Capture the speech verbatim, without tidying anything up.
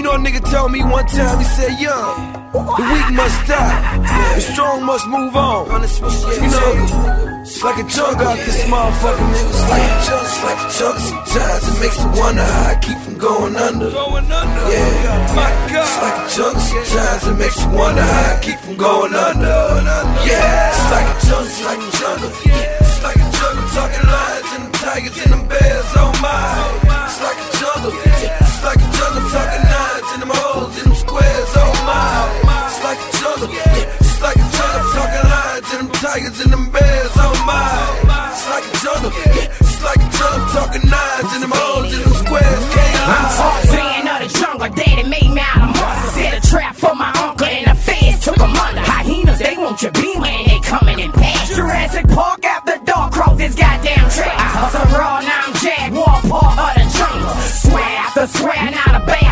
know a nigga told me one time, he said, young, the weak must die, the strong must move on. You know, it's like a jug out this motherfucker, nigga. It's like a jug, it's like a jug. Sometimes it makes you wonder how I keep from going under. Yeah, my God. It's like a jug. Sometimes it makes you wonder how I keep from going under. Yeah, it's like a jug, it's like a jug. It's like a jug. I'm talking lions and them tigers and them bears. Oh my, it's like a jug. It's like a jug. I'm talking lions and them hoes and them squares. Oh my, it's like a jug. It's like a jug. I'm talking lions and them tigers and them bears. Oh my, it's like a jungle, yeah, it's like a jungle. I'm talking nines and them hoes and them squares. I'm Tarzan of the jungle, daddy made me out of monsters. Set a trap for my uncle and the feds took him under. Hyenas, they want your beamer and they coming in past Jurassic Park after dark, cross this goddamn track. I hustle raw, now I'm Jaguar, part of the jungle. Swear after swear, not a bad